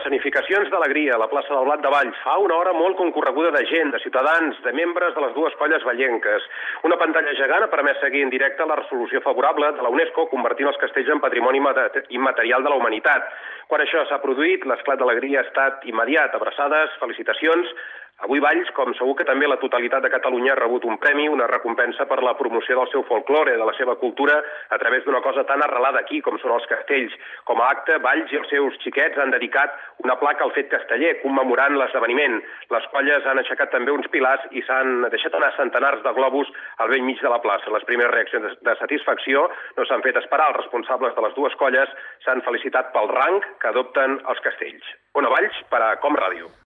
escenificacions d'alegria a la plaça del Blat de Valls. Fa una hora molt concorreguda de gent, de ciutadans, de membres de les dues colles vallenques. Una pantalla gegant ha permès seguir en directe la resolució favorable de la UNESCO convertint els castells en patrimoni immaterial de la humanitat. Quan això s'ha produït, l'esclat d'alegria ha estat immediat. Abraçades, felicitacions. Avui Valls, com segur que també la totalitat de Catalunya, ha rebut un premi, una recompensa per la promoció del seu folklore, de la seva cultura, a través d'una cosa tan arrelada aquí com són els castells. Com a acte, Valls i els seus xiquets han dedicat una placa al fet casteller, commemorant l'esdeveniment. Les colles han aixecat també uns pilars i s'han deixat anar centenars de globus al vell mig de la plaça. Les primeres reaccions de satisfacció no s'han fet esperar. Els responsables de les dues colles s'han felicitat pel rang que adopten els castells. Ona Valls, per a Com Ràdio.